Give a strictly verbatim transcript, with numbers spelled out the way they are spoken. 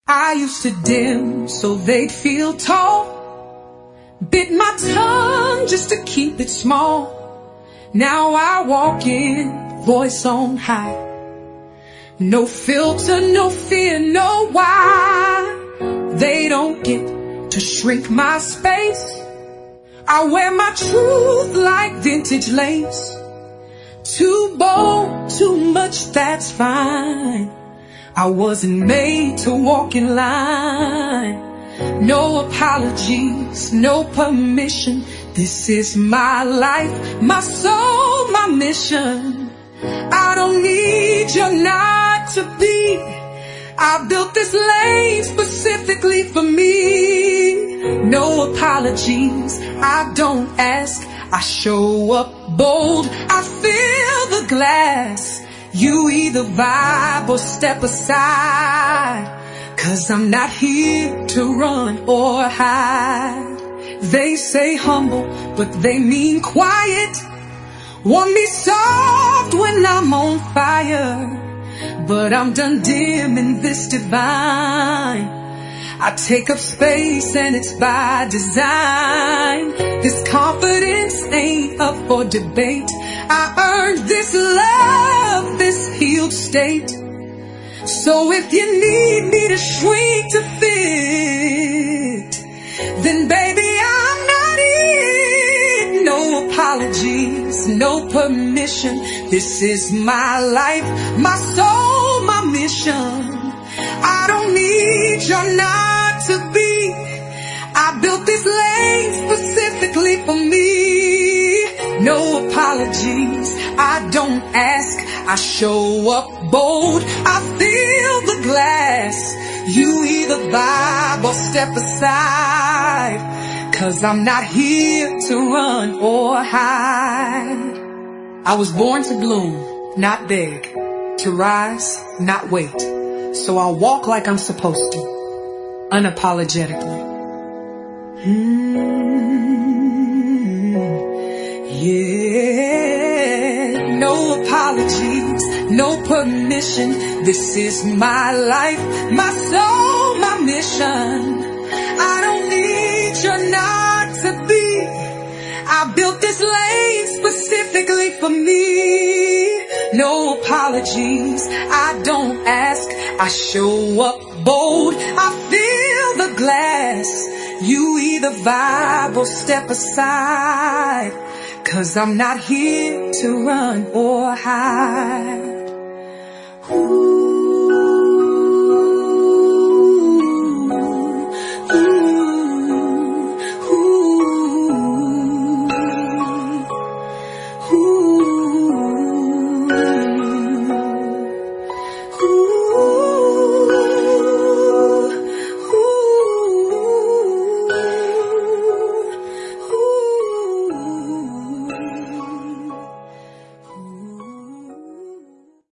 I used to dim so they'd feel tall, bit my tongue just to keep it small. Now I walk in, voice on high, no filter, no fear, no why. They don't get to shrink my space. I wear my truth like vintage lace. Too bold, too much, that's fine. I wasn't made to walk in line. No apologies, no permission. This is my life, my soul, my mission. I don't need your not to be. I built this lane specifically for me. No apologies, I don't ask. I show up bold, I fill the glass. You either vibe or step aside, 'cause I'm not here to run or hide. They say humble, but they mean quiet. Want me soft when I'm on fire, but I'm done dimming this divine. I take up space and it's by design. This confidence ain't up for debate. I earned this love, this healed state. So if you need me to shrink to fit, then baby I'm not it. No apologies, no permission. This is my life, my soul, my mission. I don't need your not to be. I built this lane specifically for me. No apologies, I don't ask. I show up bold, I fill the glass. You either vibe or step aside, 'cause I'm not here to run or hide. I was born to bloom, not beg, to rise, not wait. So I'll walk like I'm supposed to, unapologetically. Mm, yeah, no apologies, no permission. This is my life, my soul, my mission. I don't need your not to be. I built this lane specifically for me. No apologies, I don't ask. I show up bold, I fill the glass. You either vibe or step aside, 'cause I'm not here to run or hide. Ooh.